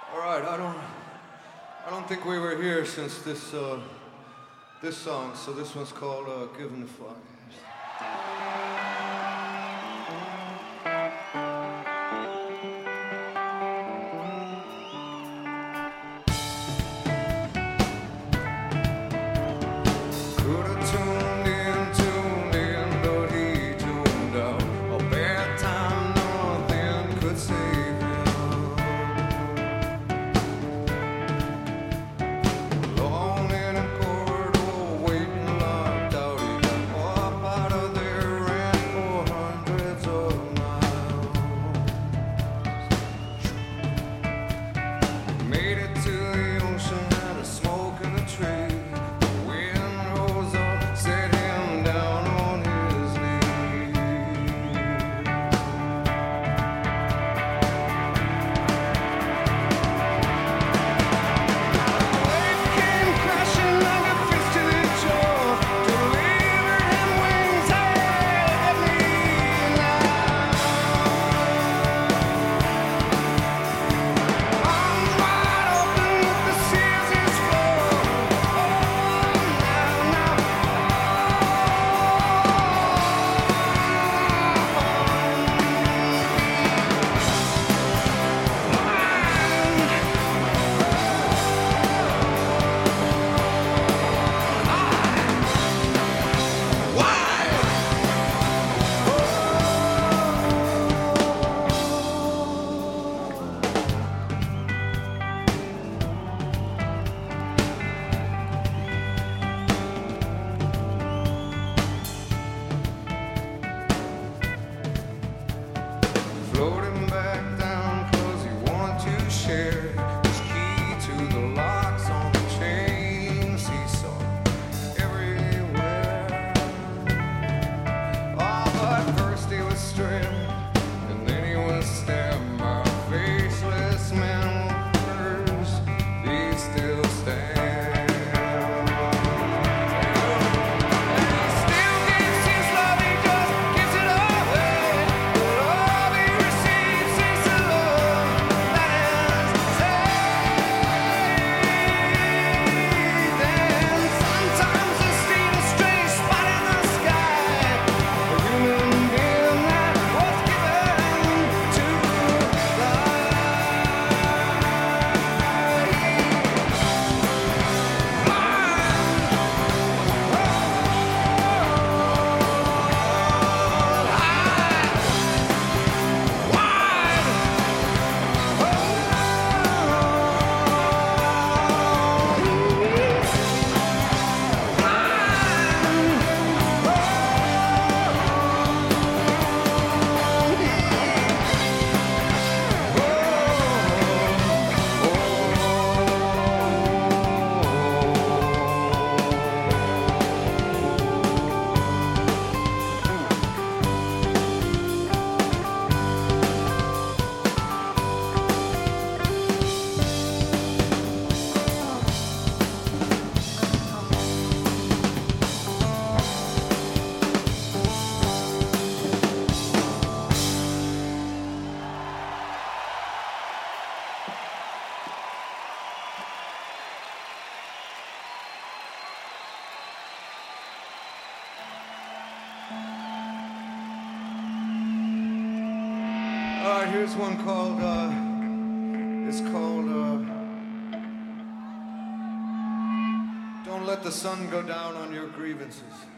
All right, I don't think we were here since this song. So this one's called "Giving the Fuck." Floating back down 'cause he wanted to share his key to the locks on the chains he saw everywhere. Oh, but first he was stripped and then he was stabbed by a faceless man with words he still stands. All right, here's one called, it's called, Don't Let the Sun Go Down on Your Grievances.